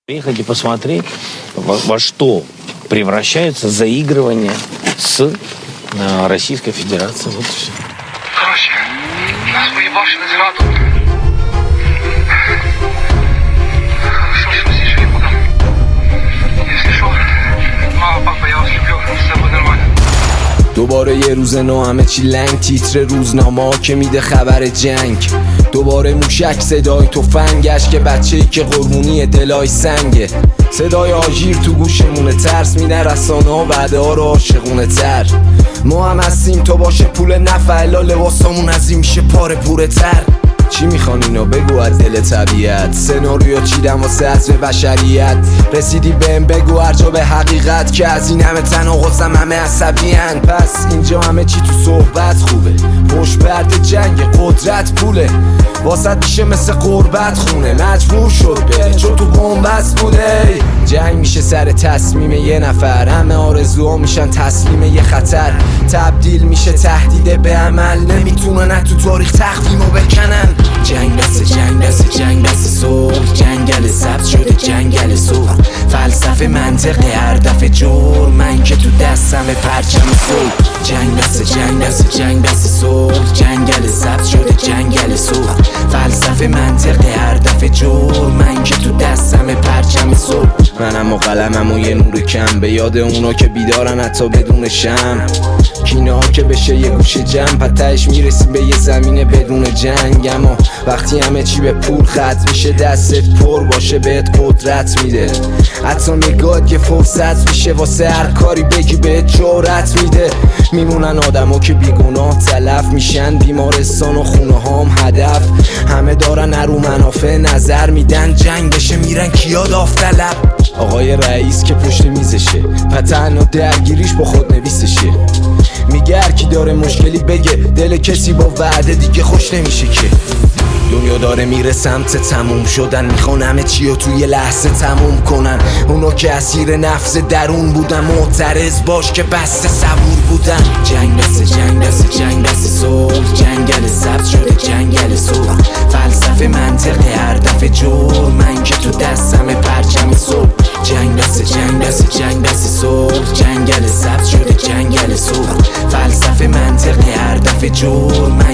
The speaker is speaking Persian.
Приехать и посмотреть, во что превращается заигрывание с Российской Федерацией. Вот и все. Короче, нас поебашили зраду. Хорошо, что здесь жили пока. Если что, мама, папа, я вас люблю, все будет нормально. دوباره یه روز نو همه چی لنگ، تیتر روزنامه که میده خبر جنگ. دوباره موشک صدای تفنگش که بچه‌ای که قربونی دلای سنگه. صدای آژیر تو گوشمونه، ترس میده رسانه ها وعده ها رو عاشقونه تر. ما هم هستیم تو باشه پول نفعلا، لباسامون از این میشه پاره پوره تر. چی میخوان اینا بگو از دل طبیعت، سناریو چیدم واسه حذف بشریت. رسیدی بهم بگو هرجا به حقیقت که از این همه تناقضم همه عصبیان. پس اینجا همه چی تو صحبت خوبه، پشت پرده جنگ قدرت پوله، واسط میشه مثل قربت خونه. مجبور شد بره چون تو بنبست بوده. جنگ میشه سر تصمیم یه نفر، همه آرزوها میشن تسلیم یه خطر. تبدیل میشه تهدید به عمل، نمیتونن تو تاریخ تخفیمو بکنن. جنگ دست صلح، جنگل سبز شده جنگل صلح. فلسفه منطق هر دفعه جور، من که تو دستم پرچم صلح. جنگ دست صلح، جنگل سبز شده جنگل صلح. فلسفه منطق هر دفعه جور، من که تو دستم پرچم صلح. منم و قلمم و یه نور کم، به یاد اونا که بیدارن حتی بدون شم. کینه ها که بشه یه گوشه جمع، پتهش میرسیم به یه زمین بدون جنگ. اما وقتی همه چی به پول ختم میشه، دستت پر باشه بهت قدرت میده. حتی نگاهت یه فرصت میشه واسه هر کاری بگی بهت جرأت میده. میمونن آدما که بیگناه تلف میشن، بیمارستان و خونه هام هدف. همه دارن رو منافع نظر میدن، جنگ بشه میرن کیا داوطلب. آقای رئیس که پشت میزشه و تنها درگیریش با خود نویسشه. میگه هر کی داره مشکلی بگه، دل کسی با وعده دیگه خوش نمیشه که. دنیا داره میره سمت تموم شدن، میخوان همه چی رو توی لحظه تموم کنن. اونا که اسیر نفس درون بودن، معترض باش که بسته صبور بودن. جنگ دست صلح، جنگل سبز شده جنگل صلح. فلسفه منطق هر دفعه جور، من که تو دستم پرچم صلح. جنگ دست صلح، جنگل سبز شده جنگل صلح. فلسفه منطق هر دفعه جور،